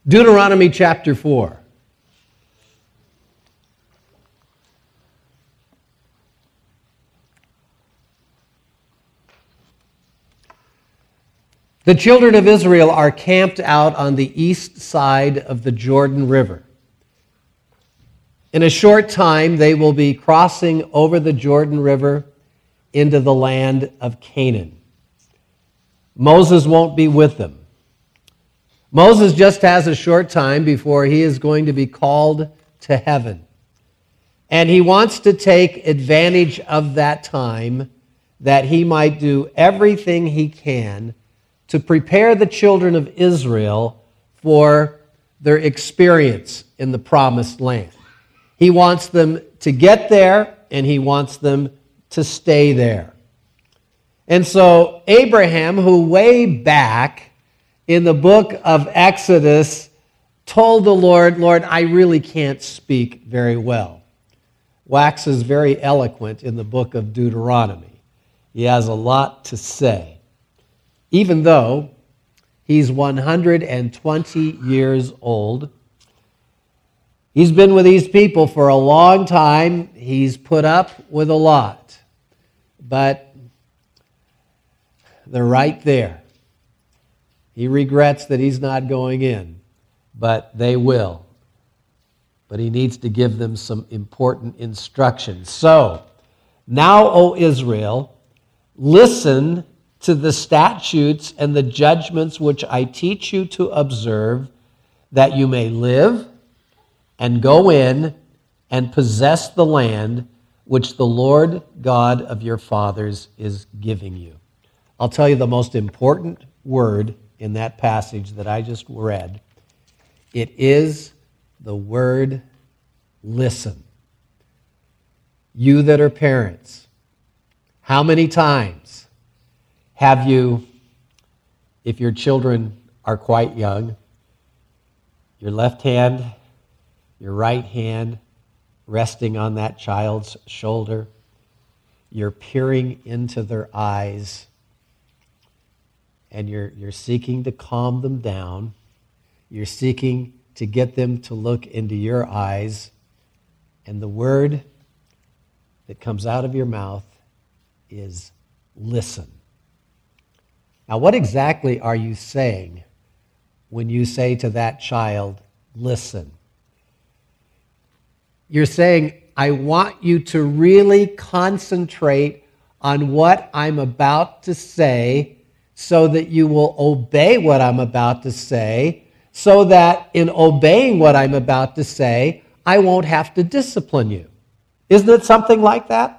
Deuteronomy chapter 4. The children of Israel are camped out on the east side of the Jordan River. In a short time, they will be crossing over the Jordan River into the land of Canaan. Moses won't be with them. Moses just has a short time before he is going to be called to heaven. And he wants to take advantage of that time that he might do everything he can to prepare the children of Israel for their experience in the promised land. He wants them to get there, and he wants them to stay there. And so Abraham, who way back in the book of Exodus told the Lord, "Lord, I really can't speak very well," waxes very eloquent in the book of Deuteronomy. He has a lot to say, even though he's 120 years old. He's been with these people for a long time. He's put up with a lot. But they're right there. He regrets that he's not going in, but they will. But he needs to give them some important instructions. So, now, O Israel, listen to the statutes and the judgments which I teach you to observe, that you may live and go in and possess the land which the Lord God of your fathers is giving you. I'll tell you the most important word in that passage that I just read. It is the word listen. You that are parents, how many times have you, if your children are quite young, your left hand, your right hand resting on that child's shoulder, you're peering into their eyes, and you're seeking to calm them down. You're seeking to get them to look into your eyes, and the word that comes out of your mouth is listen. Now, what exactly are you saying when you say to that child, listen? You're saying, I want you to really concentrate on what I'm about to say so that you will obey what I'm about to say, so that in obeying what I'm about to say, I won't have to discipline you. Isn't it something like that?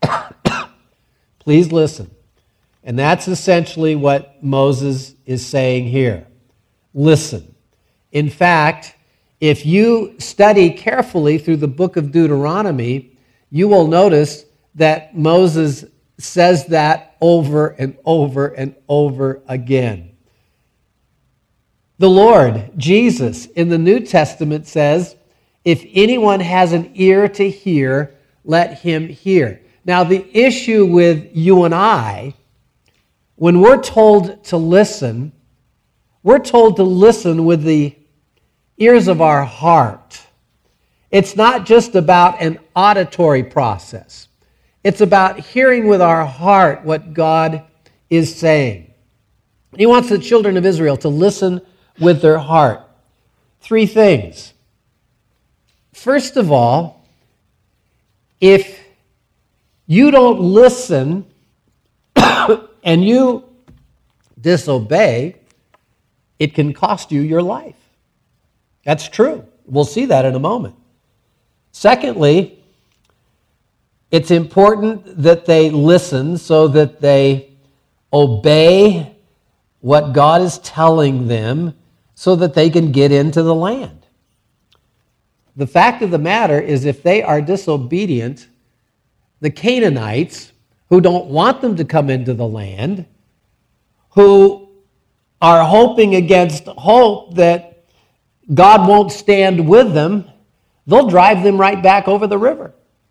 Please listen. And that's essentially what Moses is saying here. Listen. In fact, if you study carefully through the book of Deuteronomy, you will notice that Moses says that over and over and over again. The Lord, Jesus, in the New Testament says, if anyone has an ear to hear, let him hear. Now, the issue with you and I, when we're told to listen, we're told to listen with the ears of our heart. It's not just about an auditory process. It's about hearing with our heart what God is saying. He wants the children of Israel to listen with their heart. 3 things. First of all, if you don't listen and you disobey, it can cost you your life. That's true. We'll see that in a moment. Secondly, it's important that they listen so that they obey what God is telling them so that they can get into the land. The fact of the matter is, if they are disobedient, the Canaanites, who don't want them to come into the land, who are hoping against hope that God won't stand with them, they'll drive them right back over the river.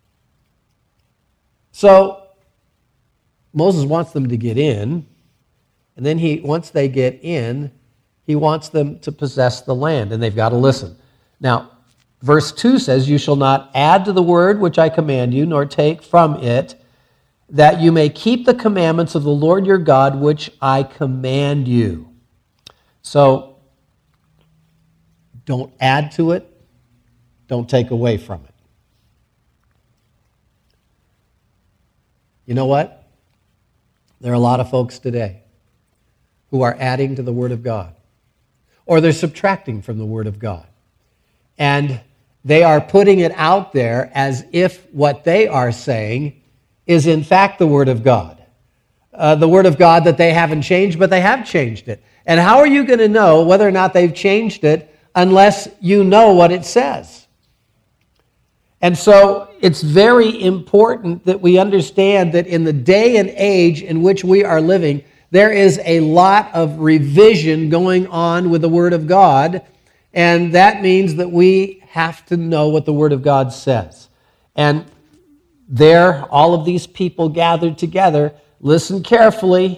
So Moses wants them to get in, and then once they get in, He wants them to possess the land, and they've got to listen. Now, verse 2 says, "You shall not add to the word which I command you, nor take from it, that you may keep the commandments of the Lord your God, which I command you." So, don't add to it, don't take away from it. You know what? There are a lot of folks today who are adding to the Word of God, or they're subtracting from the Word of God. And they are putting it out there as if what they are saying is in fact the Word of God. The Word of God that they haven't changed, but they have changed it. And how are you going to know whether or not they've changed it unless you know what it says? And so it's very important that we understand that in the day and age in which we are living, there is a lot of revision going on with the Word of God, and that means that we have to know what the Word of God says. And there, all of these people gathered together. Listen carefully.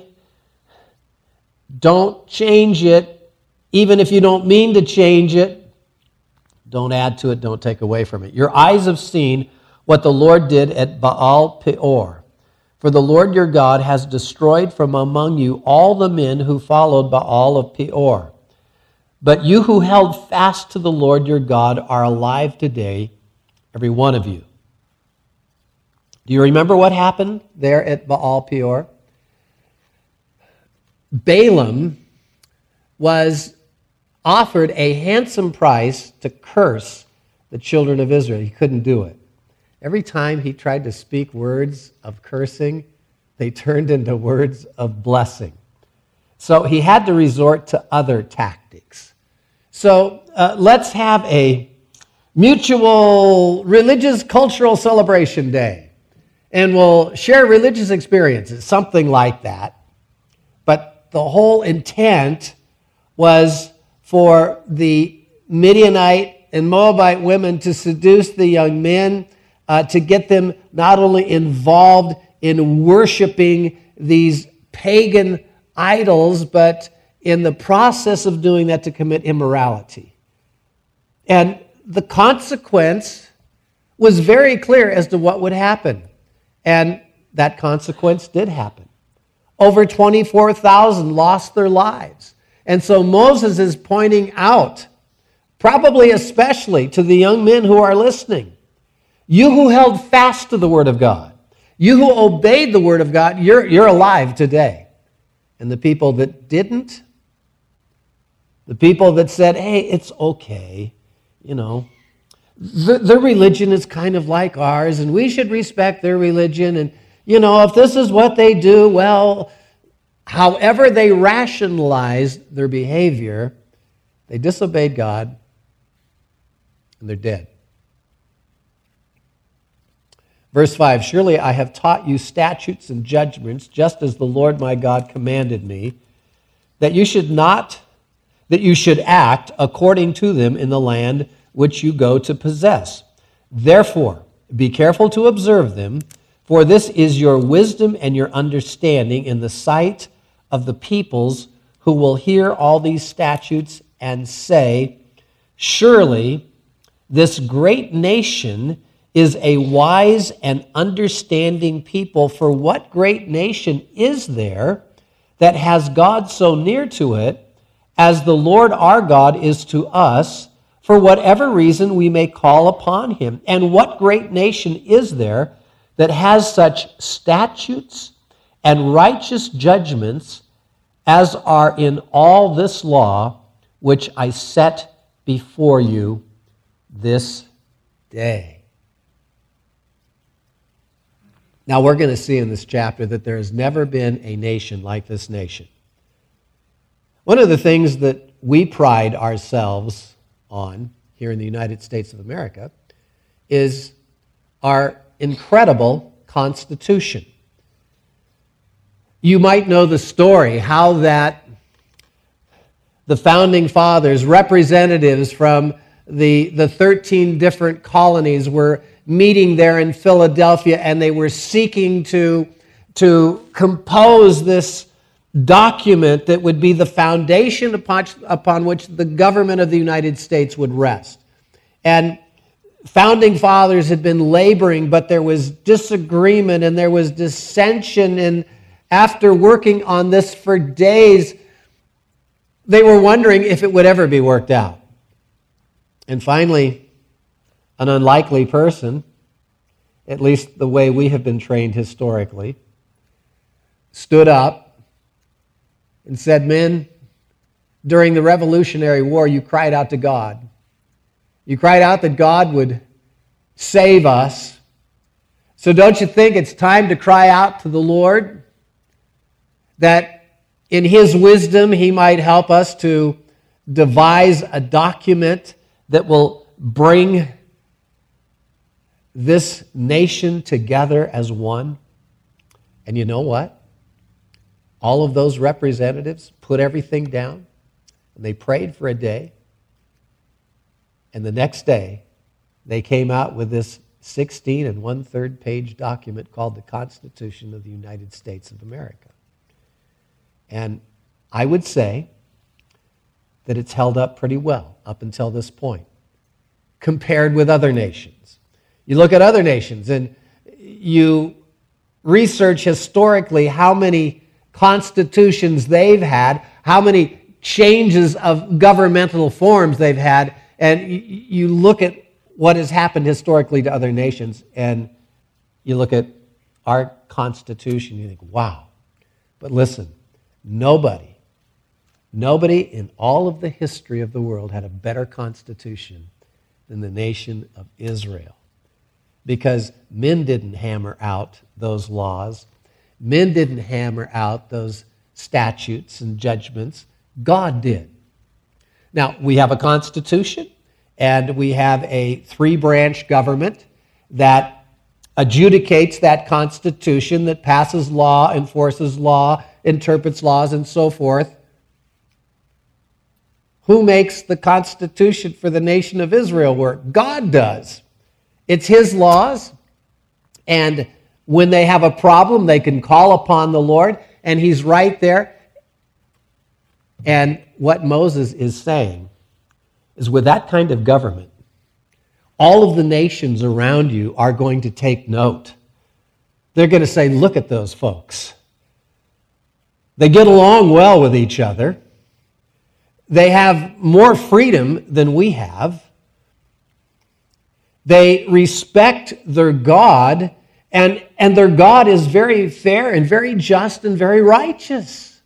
Don't change it, even if you don't mean to change it. Don't add to it, don't take away from it. Your eyes have seen what the Lord did at Baal Peor. For the Lord your God has destroyed from among you all the men who followed Baal of Peor. But you who held fast to the Lord your God are alive today, every one of you. Do you remember what happened there at Baal Peor? Balaam was offered a handsome price to curse the children of Israel. He couldn't do it. Every time he tried to speak words of cursing, they turned into words of blessing. So he had to resort to other tactics. So let's have a mutual religious cultural celebration day, and we'll share religious experiences, something like that. But the whole intent was for the Midianite and Moabite women to seduce the young men, to get them not only involved in worshiping these pagan idols, but in the process of doing that to commit immorality. And the consequence was very clear as to what would happen. And that consequence did happen. Over 24,000 lost their lives. And so Moses is pointing out, probably especially to the young men who are listening, you who held fast to the Word of God, you who obeyed the Word of God, you're alive today. And the people that didn't, the people that said, hey, it's okay, their religion is kind of like ours, and we should respect their religion, and, if this is what they do, well, however they rationalized their behavior, they disobeyed God, and they're dead. Verse 5, surely I have taught you statutes and judgments, just as the Lord my God commanded me, that you should act according to them in the land which you go to possess. Therefore, be careful to observe them, for this is your wisdom and your understanding in the sight of the peoples who will hear all these statutes and say, surely this great nation is a wise and understanding people. For what great nation is there that has God so near to it as the Lord our God is to us, for whatever reason we may call upon him? And what great nation is there that has such statutes and righteous judgments as are in all this law which I set before you this day? Now, we're going to see in this chapter that there has never been a nation like this nation. One of the things that we pride ourselves on here in the United States of America is our incredible Constitution. You might know the story, how that the Founding Fathers, representatives from the 13 different colonies were meeting there in Philadelphia, and they were seeking to compose this document that would be the foundation upon which the government of the United States would rest. And founding fathers had been laboring, but there was disagreement and there was dissension. And after working on this for days, they were wondering if it would ever be worked out. And finally, an unlikely person, at least the way we have been trained historically, stood up and said, "Men, during the Revolutionary War, you cried out to God. You cried out that God would save us. So don't you think it's time to cry out to the Lord that in His wisdom He might help us to devise a document that will bring this nation together as one?" And you know what? All of those representatives put everything down, and they prayed for a day. And the next day, they came out with this 16 1/3 page document called the Constitution of the United States of America. And I would say that it's held up pretty well up until this point, compared with other nations. You look at other nations and you research historically how many constitutions they've had, how many changes of governmental forms they've had, and you look at what has happened historically to other nations, and you look at our Constitution, you think, wow. But listen, nobody in all of the history of the world had a better Constitution than the nation of Israel. Because men didn't hammer out those laws. Men didn't hammer out those statutes and judgments. God did. Now, we have a constitution, and we have a 3-branch government that adjudicates that constitution, that passes law, enforces law, interprets laws, and so forth. Who makes the constitution for the nation of Israel work? God does. It's His laws, and when they have a problem, they can call upon the Lord, and He's right there. And what Moses is saying is, with that kind of government, all of the nations around you are going to take note. They're going to say, look at those folks. They get along well with each other. They have more freedom than we have. They respect their God, and their God is very fair and very just and very righteous.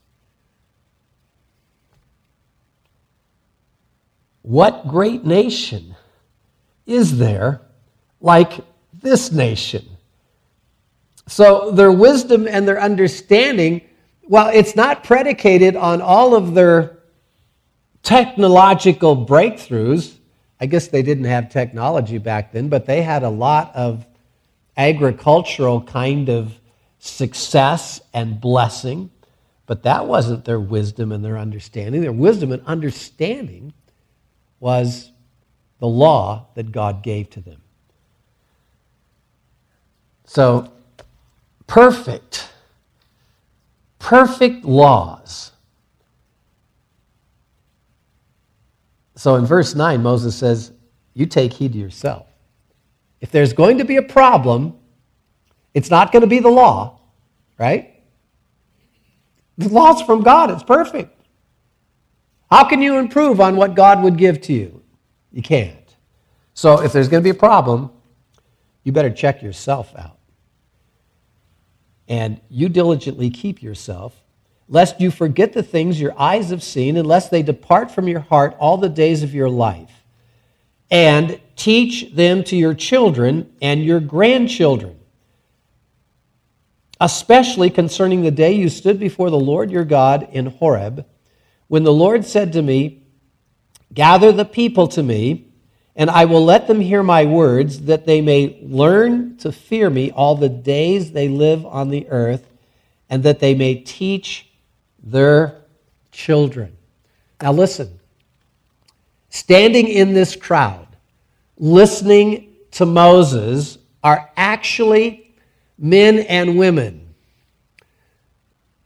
What great nation is there like this nation? So their wisdom and their understanding, well, it's not predicated on all of their technological breakthroughs. I guess they didn't have technology back then, but they had a lot of agricultural kind of success and blessing. But that wasn't their wisdom and their understanding. Their wisdom and understanding was the law that God gave to them. So, perfect laws. So in verse 9, Moses says, you take heed to yourself. If there's going to be a problem, it's not going to be the law, right? The law's from God. It's perfect. How can you improve on what God would give to you? You can't. So if there's going to be a problem, you better check yourself out. And you diligently keep yourself, lest you forget the things your eyes have seen, and lest they depart from your heart all the days of your life. And teach them to your children and your grandchildren, especially concerning the day you stood before the Lord your God in Horeb, when the Lord said to me, gather the people to me, and I will let them hear my words, that they may learn to fear me all the days they live on the earth, and that they may teach their children. Now listen, standing in this crowd, listening to Moses, are actually men and women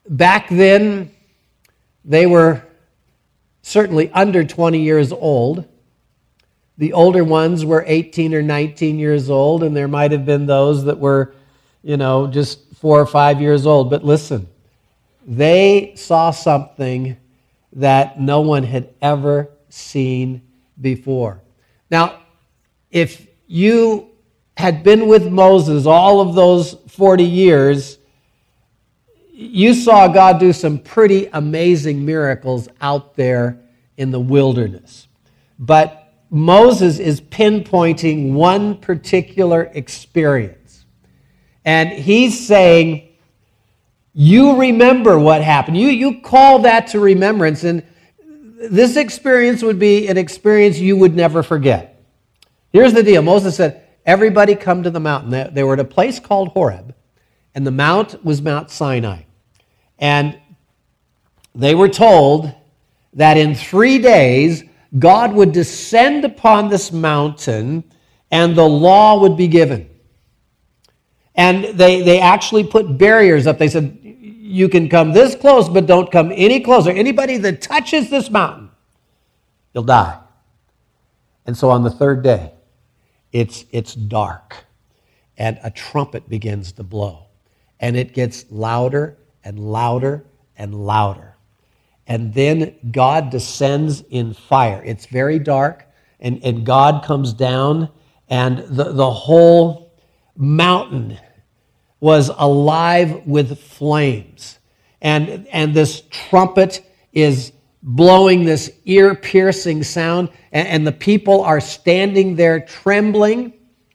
Back then, they were certainly under 20 years old. The older ones were 18 or 19 years old, and there might have been those that were, just 4 or 5 years old. But listen, they saw something that no one had ever seen before. Now, if you had been with Moses all of those 40 years, you saw God do some pretty amazing miracles out there in the wilderness. But Moses is pinpointing one particular experience. And he's saying, you remember what happened. You call that to remembrance. And this experience would be an experience you would never forget. Here's the deal. Moses said, everybody come to the mountain. They were at a place called Horeb, and the mount was Mount Sinai. And they were told that in 3 days, God would descend upon this mountain and the law would be given. And they actually put barriers up. They said, you can come this close, but don't come any closer. Anybody that touches this mountain, you'll die. And so on the third day, it's dark, and a trumpet begins to blow. And it gets louder and louder and louder. And then God descends in fire. It's very dark, and God comes down, and the whole mountain was alive with flames. And this trumpet is blowing this ear-piercing sound, and the people are standing there trembling.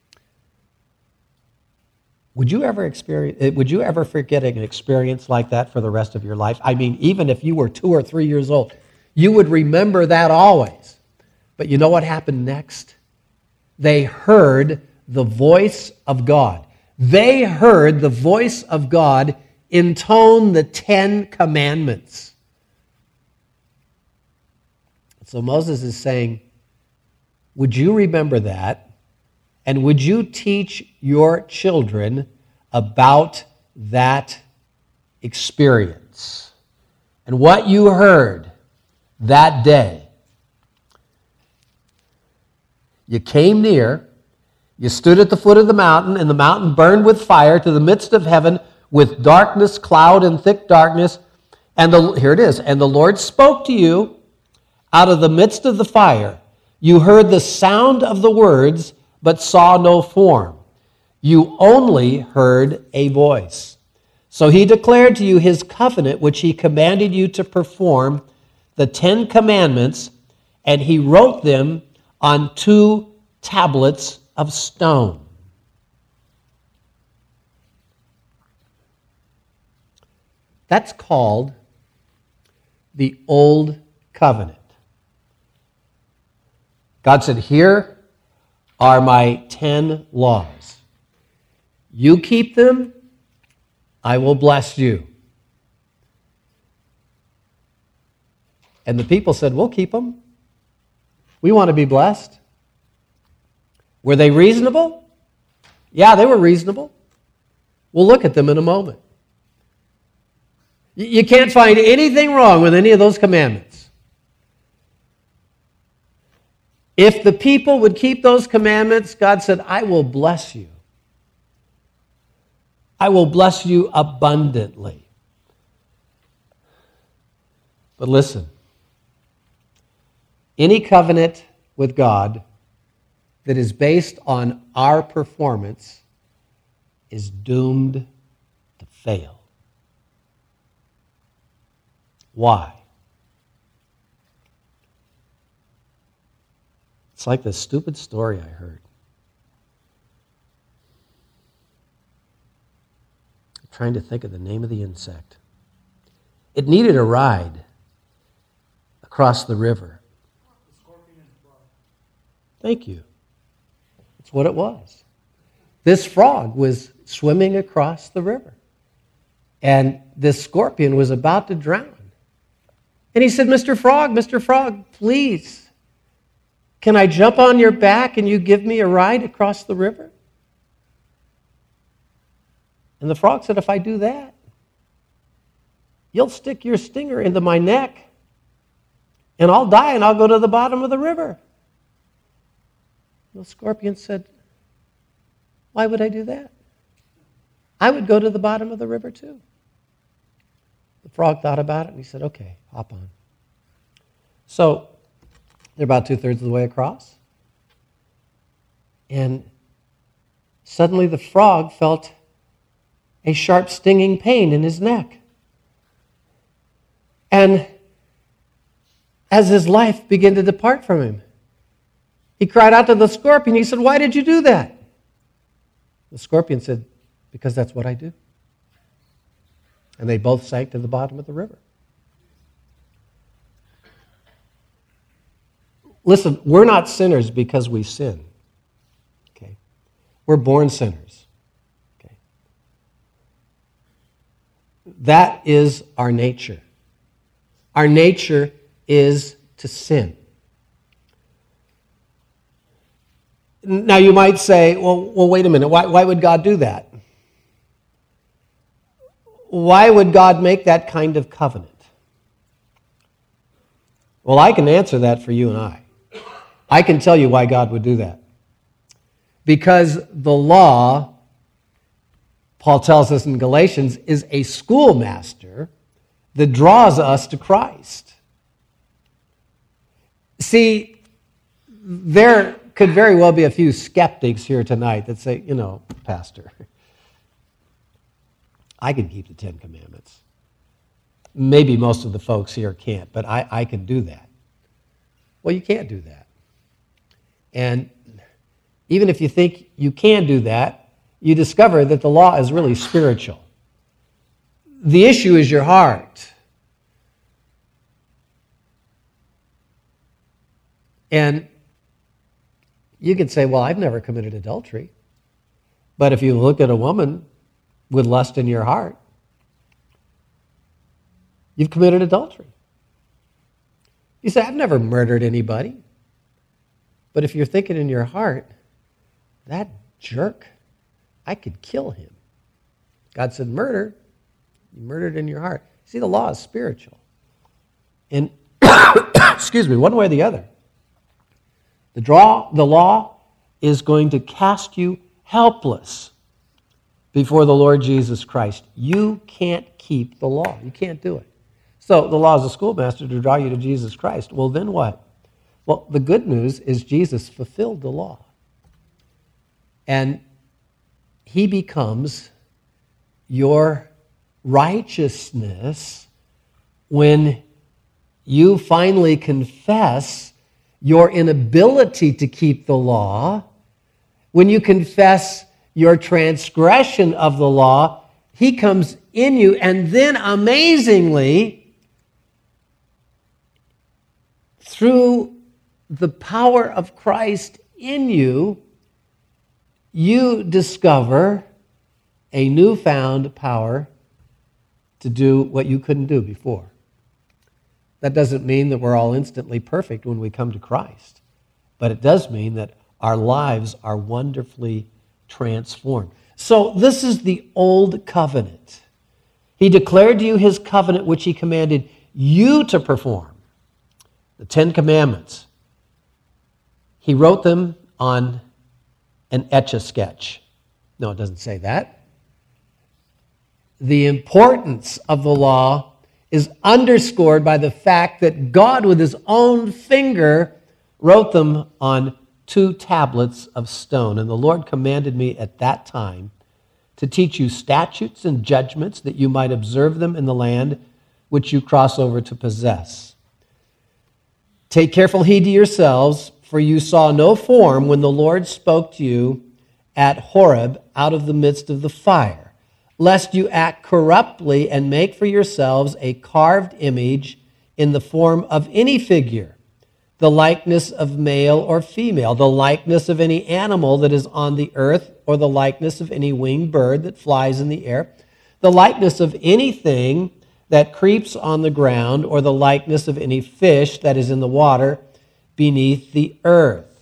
Would you ever forget an experience like that for the rest of your life? I mean, even if you were 2 or 3 years old, you would remember that always. But you know what happened next? They heard the voice of God. They heard the voice of God intone the 10 commandments. So Moses is saying, would you remember that? And would you teach your children about that experience and what you heard that day? You came near, you stood at the foot of the mountain, and the mountain burned with fire to the midst of heaven with darkness, cloud, and thick darkness. And here it is. And the Lord spoke to you out of the midst of the fire. You heard the sound of the words, but saw no form. You only heard a voice. So he declared to you his covenant, which he commanded you to perform, the 10 commandments, and he wrote them on 2 tablets of stone. That's called the Old Covenant. God said, here are my 10 laws. You keep them, I will bless you. And the people said, we'll keep them. We want to be blessed. Were they reasonable? Yeah, they were reasonable. We'll look at them in a moment. You can't find anything wrong with any of those commandments. If the people would keep those commandments, God said, I will bless you. I will bless you abundantly. But listen, any covenant with God that is based on our performance is doomed to fail. Why? It's like this stupid story I heard. I'm trying to think of the name of the insect. It needed a ride across the river. Thank you. That's what it was. This frog was swimming across the river, and this scorpion was about to drown. And he said, Mr. Frog, please, can I jump on your back and you give me a ride across the river? And the frog said, if I do that, you'll stick your stinger into my neck, and I'll die, and I'll go to the bottom of the river. The scorpion said, why would I do that? I would go to the bottom of the river too. The frog thought about it, and he said, okay, hop on. So they're about 2/3 of the way across. And suddenly the frog felt a sharp stinging pain in his neck. And as his life began to depart from him, he cried out to the scorpion. He said, why did you do that? The scorpion said, because that's what I do. And they both sank to the bottom of the river. Listen, we're not sinners because we sin. Okay? We're born sinners. Okay? That is our nature. Our nature is to sin. Now you might say, well, wait a minute, why would God do that? Why would God make that kind of covenant? Well, I can answer that for you and I. I can tell you why God would do that. Because the law, Paul tells us in Galatians, is a schoolmaster that draws us to Christ. See, there could very well be a few skeptics here tonight that say, Pastor, I can keep the 10 Commandments. Maybe most of the folks here can't, but I can do that. Well, you can't do that. And even if you think you can do that, you discover that the law is really spiritual. The issue is your heart. And you could say, well, I've never committed adultery. But if you look at a woman with lust in your heart, you've committed adultery. You say, I've never murdered anybody. But if you're thinking in your heart, that jerk, I could kill him. God said, murder. You murdered in your heart. See, the law is spiritual. And, excuse me, one way or the other. The law is going to cast you helpless before the Lord Jesus Christ. You can't keep the law. You can't do it. So the law is a schoolmaster to draw you to Jesus Christ. Well, then what? Well, the good news is Jesus fulfilled the law. And he becomes your righteousness when you finally confess your inability to keep the law, when you confess your transgression of the law, he comes in you, and then amazingly, through the power of Christ in you, you discover a newfound power to do what you couldn't do before. That doesn't mean that we're all instantly perfect when we come to Christ, but it does mean that our lives are wonderfully transformed. So this is the old covenant. He declared to you his covenant which he commanded you to perform. The 10 Commandments. He wrote them on an Etch-a-Sketch. No, it doesn't say that. The importance of the law is underscored by the fact that God, with his own finger, wrote them on 2 tablets of stone. And the Lord commanded me at that time to teach you statutes and judgments that you might observe them in the land which you cross over to possess. Take careful heed to yourselves, for you saw no form when the Lord spoke to you at Horeb out of the midst of the fire, lest you act corruptly and make for yourselves a carved image in the form of any figure, the likeness of male or female, the likeness of any animal that is on the earth, or the likeness of any winged bird that flies in the air, the likeness of anything that creeps on the ground, or the likeness of any fish that is in the water beneath the earth.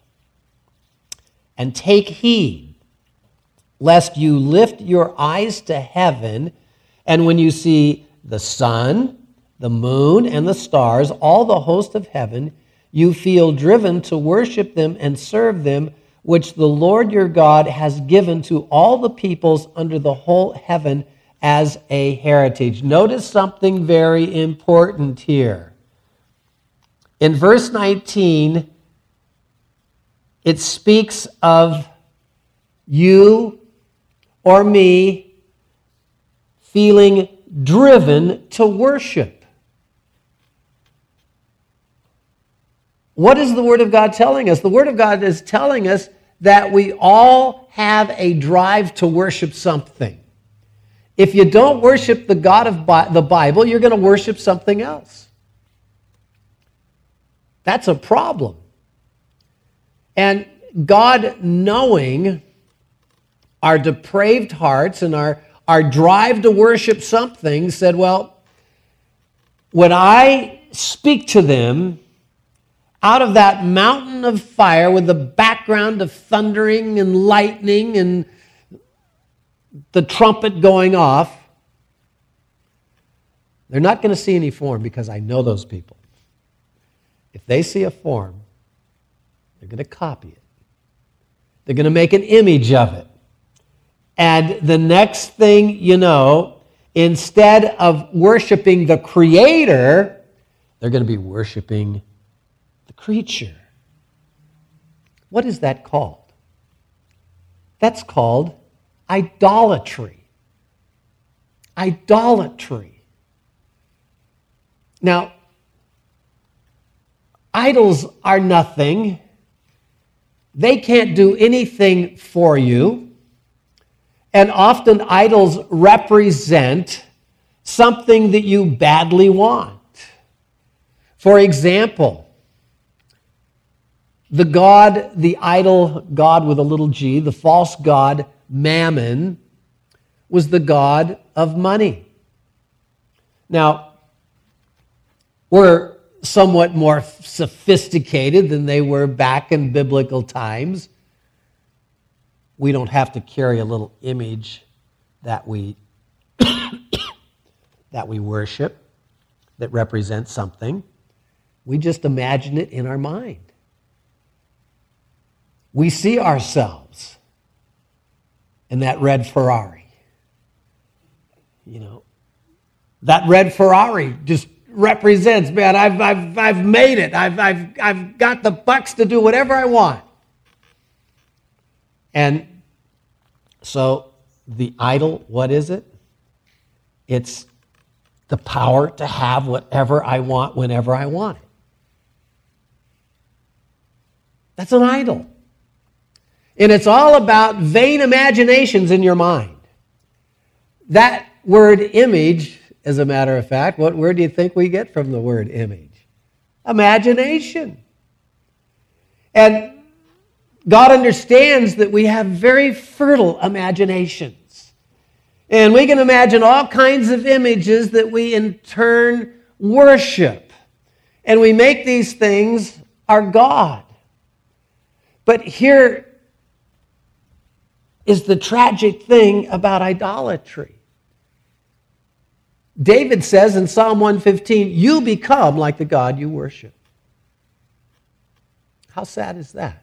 And take heed, lest you lift your eyes to heaven, and when you see the sun, the moon, and the stars, all the host of heaven, you feel driven to worship them and serve them, which the Lord your God has given to all the peoples under the whole heaven as a heritage. Notice something very important here. In verse 19, it speaks of you or me feeling driven to worship. What is the Word of God telling us? The Word of God is telling us that we all have a drive to worship something. If you don't worship the God of the Bible, you're going to worship something else. That's a problem. And God, knowing our depraved hearts and our drive to worship something, said, well, when I speak to them out of that mountain of fire with the background of thundering and lightning and the trumpet going off, they're not going to see any form because I know those people. If they see a form, they're going to copy it. They're going to make an image of it. And the next thing you know, instead of worshiping the Creator, they're going to be worshiping the creature. What is that called? That's called idolatry. Idolatry. Now, idols are nothing. They can't do anything for you. And often idols represent something that you badly want. For example, the idol god with a little g, the false god Mammon, was the god of money. Now, we're somewhat more sophisticated than they were back in biblical times. We don't have to carry a little image that we that we worship that represents something. We just imagine it in our mind. We see ourselves in that red Ferrari. You know, that red Ferrari just represents, man, I've made it. I've got the bucks to do whatever I want. And so the idol, what is it? It's the power to have whatever I want whenever I want it. That's an idol. And it's all about vain imaginations in your mind. That word image, as a matter of fact, what word do you think we get from the word image? Imagination. And God understands that we have very fertile imaginations. And we can imagine all kinds of images that we in turn worship. And we make these things our God. But here is the tragic thing about idolatry. David says in Psalm 115, you become like the God you worship. How sad is that?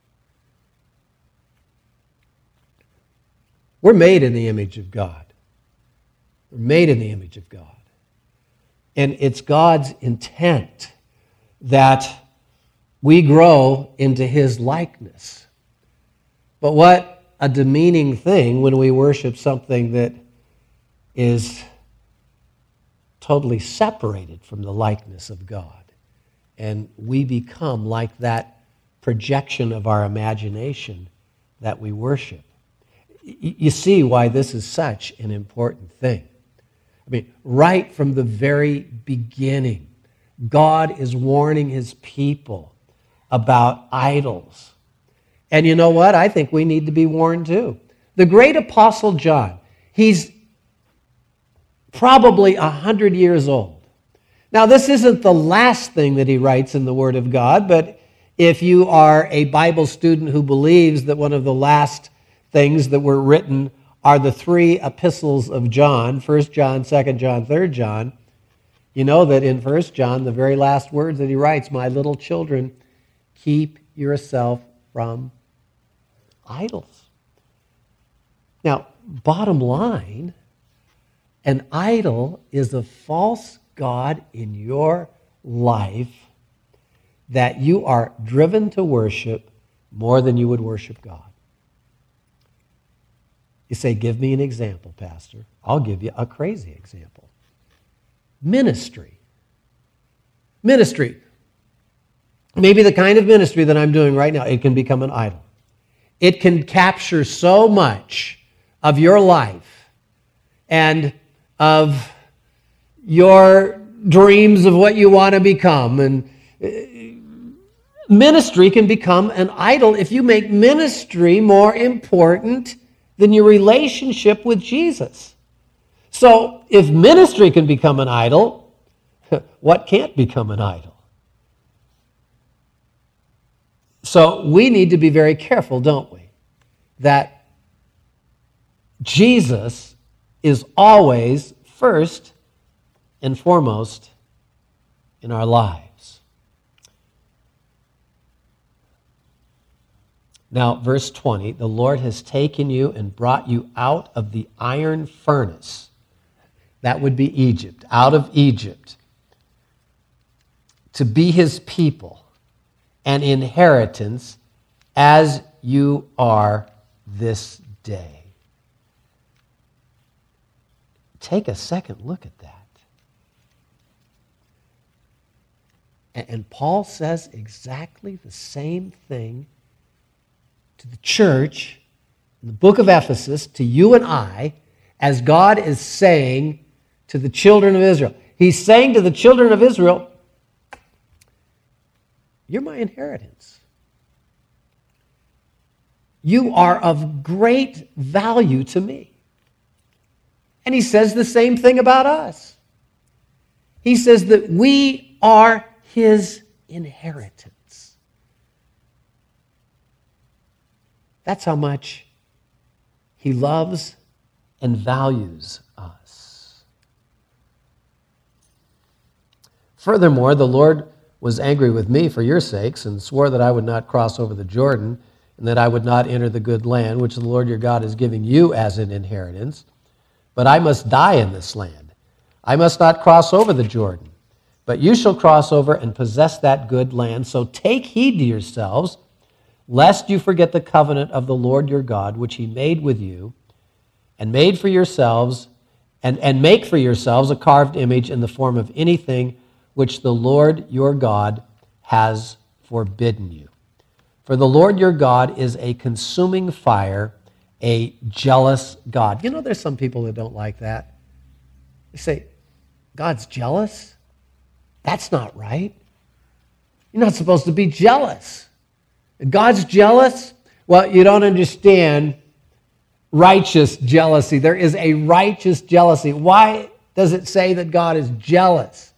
We're made in the image of God. We're made in the image of God. And it's God's intent that we grow into His likeness. But what a demeaning thing when we worship something that is totally separated from the likeness of God. And we become like that projection of our imagination that we worship. You see why this is such an important thing. I mean, right from the very beginning, God is warning His people about idols. And you know what? I think we need to be warned too. The great Apostle John, he's probably 100 years old. Now, this isn't the last thing that he writes in the Word of God, but if you are a Bible student who believes that one of the last things that were written are the three epistles of John, 1 John, 2 John, 3 John. You know that in 1 John, the very last words that he writes, my little children, keep yourself from idols. Now, bottom line, an idol is a false god in your life that you are driven to worship more than you would worship God. You say, give me an example, Pastor. I'll give you a crazy example. Ministry. Ministry. Maybe the kind of ministry that I'm doing right now, it can become an idol. It can capture so much of your life and of your dreams of what you want to become. And ministry can become an idol if you make ministry more important than your relationship with Jesus. So if ministry can become an idol, what can't become an idol? So we need to be very careful, don't we? That Jesus is always first and foremost in our lives. Now, verse 20, the Lord has taken you and brought you out of the iron furnace. That would be Egypt, out of Egypt, to be his people, an inheritance as you are this day. Take a second look at that. And Paul says exactly the same thing to the church in the book of Ephesus, to you and I, as God is saying to the children of Israel. He's saying to the children of Israel, you're my inheritance. You are of great value to me. And he says the same thing about us. He says that we are his inheritance. That's how much he loves and values us. Furthermore, the Lord was angry with me for your sakes and swore that I would not cross over the Jordan and that I would not enter the good land which the Lord your God is giving you as an inheritance. But I must die in this land. I must not cross over the Jordan. But you shall cross over and possess that good land. So take heed to yourselves, lest you forget the covenant of the Lord your God, which he made with you, and made for yourselves, and make for yourselves a carved image in the form of anything which the Lord your God has forbidden you. For the Lord your God is a consuming fire, a jealous God. You know, there's some people that don't like that. They say, God's jealous? That's not right. You're not supposed to be jealous. God's jealous? Well, you don't understand righteous jealousy. There is a righteous jealousy. Why does it say that God is jealous?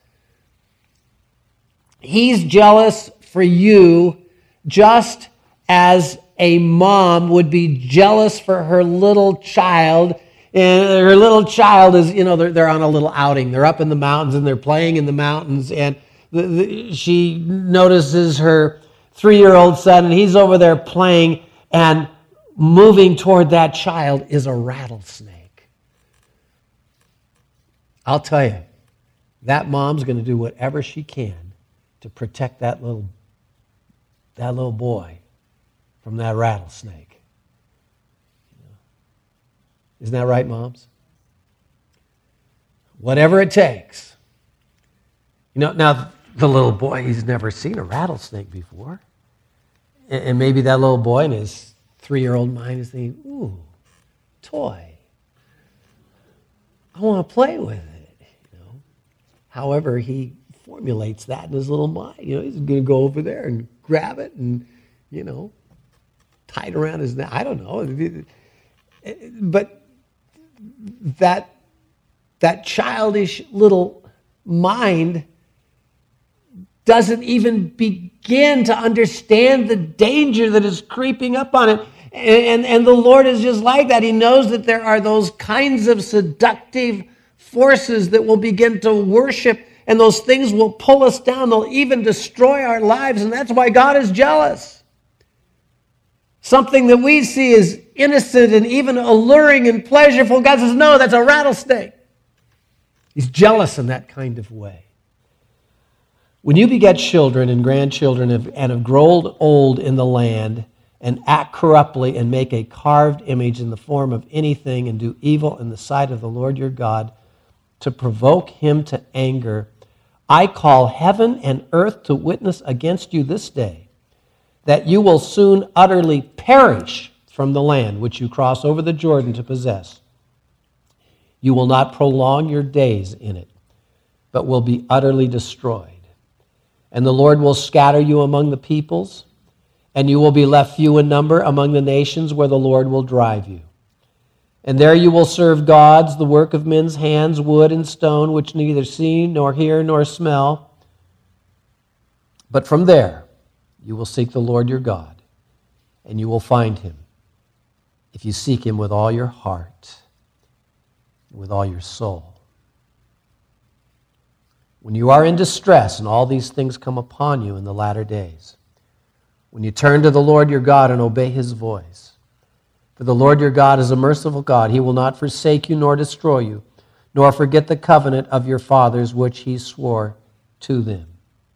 He's jealous for you just as a mom would be jealous for her little child. And her little child is, you know, they're on a little outing. They're up in the mountains and they're playing in the mountains. And she notices her 3-year-old son, and he's over there playing, and moving toward that child is a rattlesnake. I'll tell you, that mom's going to do whatever she can to protect that little boy from that rattlesnake. Isn't that right, moms? Whatever it takes. You know, now the little boy, he's never seen a rattlesnake before. And maybe that little boy in his 3-year-old mind is thinking, ooh, toy. I want to play with it. You know? However, he formulates that in his little mind. You know, he's going to go over there and grab it and, you know, tie it around his neck. I don't know. But that childish little mind doesn't even begin to understand the danger that is creeping up on it. And the Lord is just like that. He knows that there are those kinds of seductive forces that will begin to worship, and those things will pull us down. They'll even destroy our lives, and that's why God is jealous. Something that we see as innocent and even alluring and pleasurable, God says, no, that's a rattlesnake. He's jealous in that kind of way. When you beget children and grandchildren and have grown old in the land and act corruptly and make a carved image in the form of anything and do evil in the sight of the Lord your God to provoke him to anger, I call heaven and earth to witness against you this day that you will soon utterly perish from the land which you cross over the Jordan to possess. You will not prolong your days in it, but will be utterly destroyed. And the Lord will scatter you among the peoples, and you will be left few in number among the nations where the Lord will drive you. And there you will serve gods, the work of men's hands, wood and stone, which neither see nor hear nor smell. But from there you will seek the Lord your God, and you will find him if you seek him with all your heart and with all your soul. When you are in distress and all these things come upon you in the latter days, when you turn to the Lord your God and obey his voice, for the Lord your God is a merciful God. He will not forsake you nor destroy you, nor forget the covenant of your fathers which he swore to them.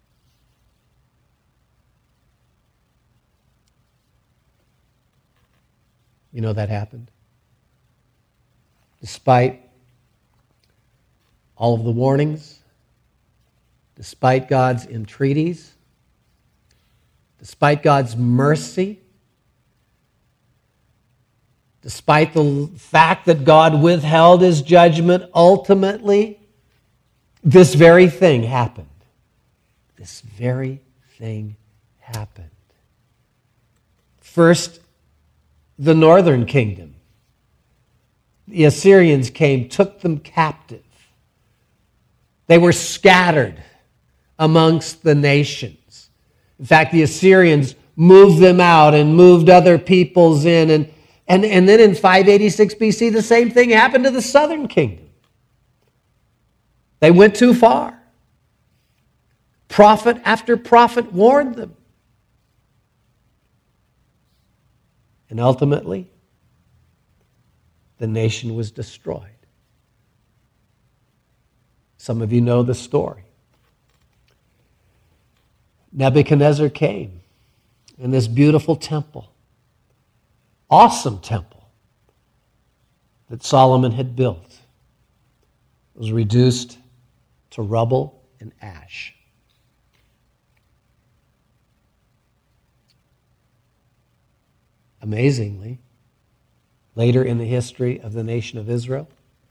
You know that happened. Despite all of the warnings, despite God's entreaties, despite God's mercy, despite the fact that God withheld his judgment, ultimately, this very thing happened. This very thing happened. First, the northern kingdom. The Assyrians came, took them captive. They were scattered amongst the nations. In fact, the Assyrians moved them out and moved other peoples in. And then in 586 BC, the same thing happened to the southern kingdom. They went too far. Prophet after prophet warned them. And ultimately, the nation was destroyed. Some of you know the story. Nebuchadnezzar came in this beautiful temple, awesome temple that Solomon had built. It was reduced to rubble and ash. Amazingly, later in the history of the nation of Israel,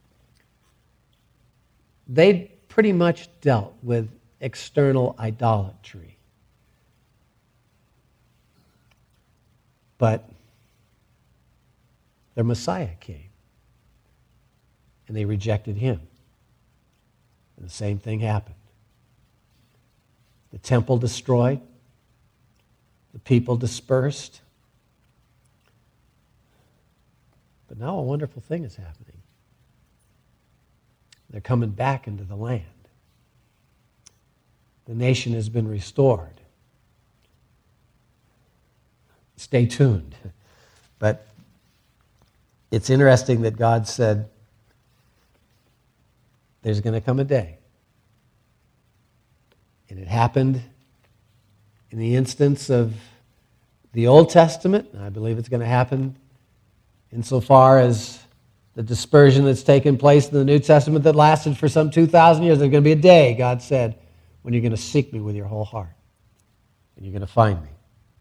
they pretty much dealt with external idolatry. But their Messiah came, and they rejected him. And the same thing happened. The temple destroyed, the people dispersed. But now a wonderful thing is happening. They're coming back into the land. The nation has been restored. Stay tuned. But it's interesting that God said there's going to come a day. And it happened in the instance of the Old Testament, and I believe it's going to happen insofar as the dispersion that's taken place in the New Testament that lasted for some 2,000 years. There's going to be a day, God said, when you're going to seek me with your whole heart. And you're going to find me.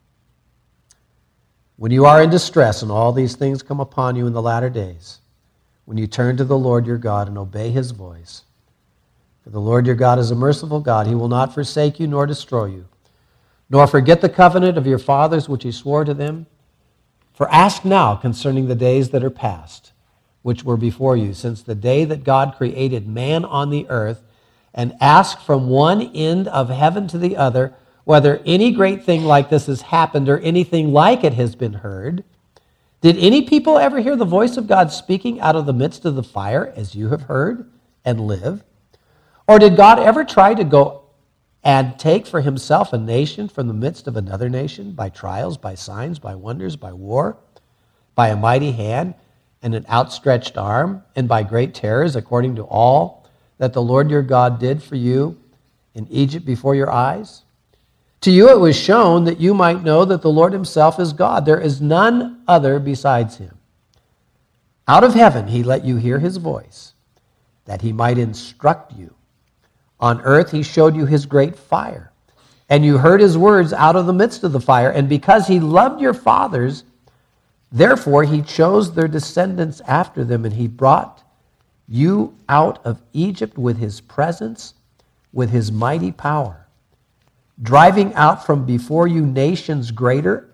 When you are in distress and all these things come upon you in the latter days, when you turn to the Lord your God and obey his voice, for the Lord your God is a merciful God. He will not forsake you nor destroy you, nor forget the covenant of your fathers which he swore to them. For ask now concerning the days that are past, which were before you, since the day that God created man on the earth, and ask from one end of heaven to the other, whether any great thing like this has happened or anything like it has been heard. Did any people ever hear the voice of God speaking out of the midst of the fire as you have heard and live? Or did God ever try to go and take for himself a nation from the midst of another nation by trials, by signs, by wonders, by war, by a mighty hand and an outstretched arm, and by great terrors, according to all that the Lord your God did for you in Egypt before your eyes? To you it was shown that you might know that the Lord himself is God. There is none other besides him. Out of heaven he let you hear his voice, that he might instruct you. On earth he showed you his great fire, and you heard his words out of the midst of the fire. And because he loved your fathers, therefore he chose their descendants after them, and he brought you out of Egypt with his presence, with his mighty power, driving out from before you nations greater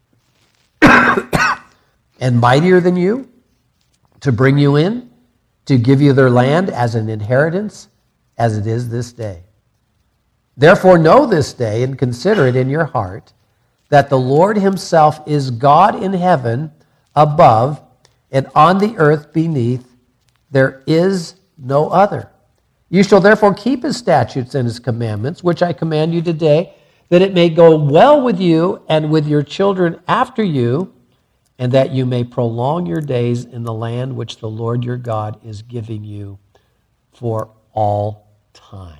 and mightier than you, to bring you in, to give you their land as an inheritance, as it is this day. Therefore know this day and consider it in your heart, that the Lord himself is God in heaven above, and on the earth beneath. There is no other. You shall therefore keep his statutes and his commandments, which I command you today, that it may go well with you and with your children after you, and that you may prolong your days in the land which the Lord your God is giving you for all time.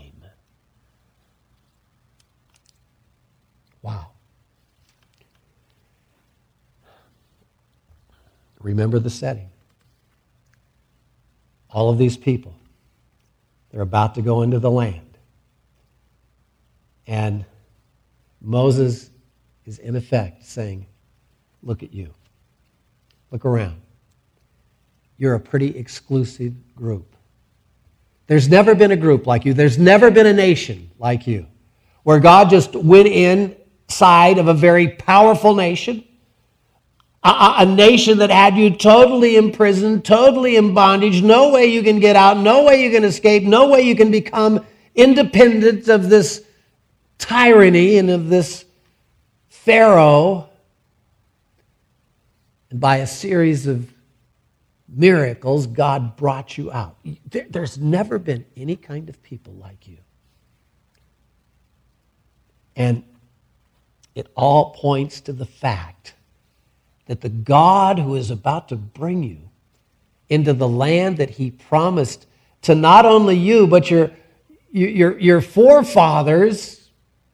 Wow. Remember the setting. All of these people, they're about to go into the land. And Moses is in effect saying, look at you. Look around. You're a pretty exclusive group. There's never been a group like you. There's never been a nation like you, where God just went inside of a very powerful nation, a nation that had you totally imprisoned, totally in bondage, no way you can get out, no way you can escape, no way you can become independent of this tyranny and of this Pharaoh. And by a series of miracles, God brought you out. There's never been any kind of people like you. And it all points to the fact that the God who is about to bring you into the land that he promised to not only you, but your forefathers,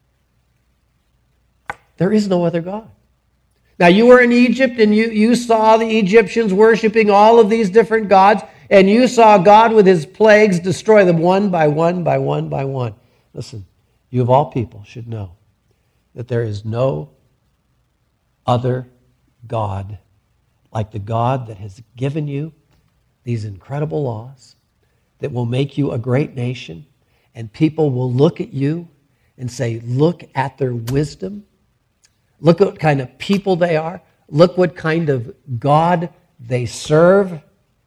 there is no other God. Now, you were in Egypt, and you saw the Egyptians worshiping all of these different gods, and you saw God with his plagues destroy them one by one by one by one. Listen, you of all people should know that there is no other God like the God that has given you these incredible laws that will make you a great nation, and people will look at you and say, look at their wisdom. Look what kind of people they are. Look what kind of God they serve.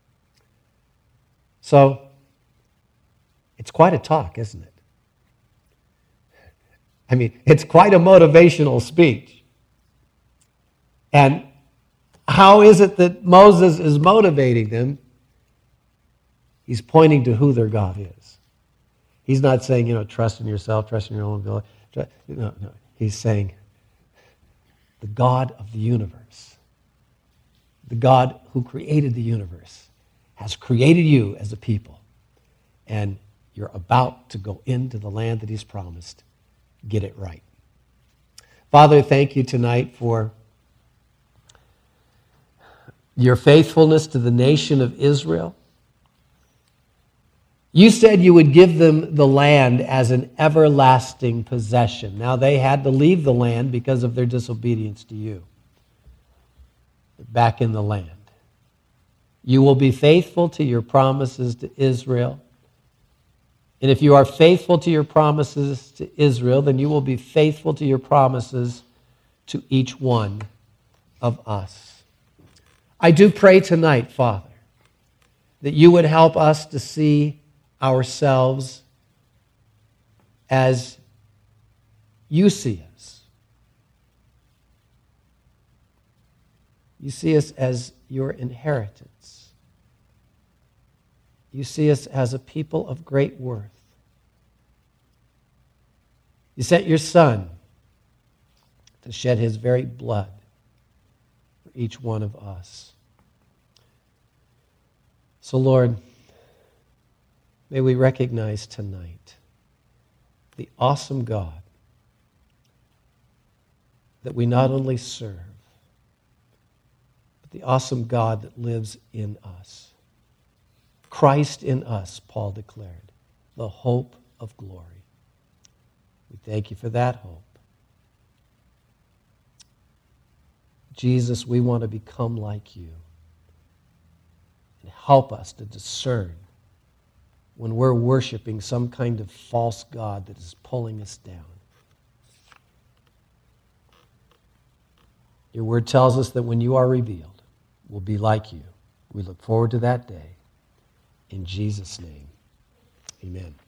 So, it's quite a talk, isn't it? I mean, it's quite a motivational speech. And how is it that Moses is motivating them? He's pointing to who their God is. He's not saying, trust in yourself, trust in your own ability. No. He's saying, the God of the universe, the God who created the universe, has created you as a people. And you're about to go into the land that he's promised. Get it right. Father, thank you tonight for your faithfulness to the nation of Israel. You said you would give them the land as an everlasting possession. Now, they had to leave the land because of their disobedience to you. But back in the land. You will be faithful to your promises to Israel. And if you are faithful to your promises to Israel, then you will be faithful to your promises to each one of us. I do pray tonight, Father, that you would help us to see ourselves as you see us. You see us as your inheritance. You see us as a people of great worth. You sent your Son to shed his very blood for each one of us. So, Lord, may we recognize tonight the awesome God that we not only serve, but the awesome God that lives in us. Christ in us, Paul declared, the hope of glory. We thank you for that hope. Jesus, we want to become like you. And help us to discern when we're worshiping some kind of false god that is pulling us down. Your word tells us that when you are revealed, we'll be like you. We look forward to that day. In Jesus' name, amen.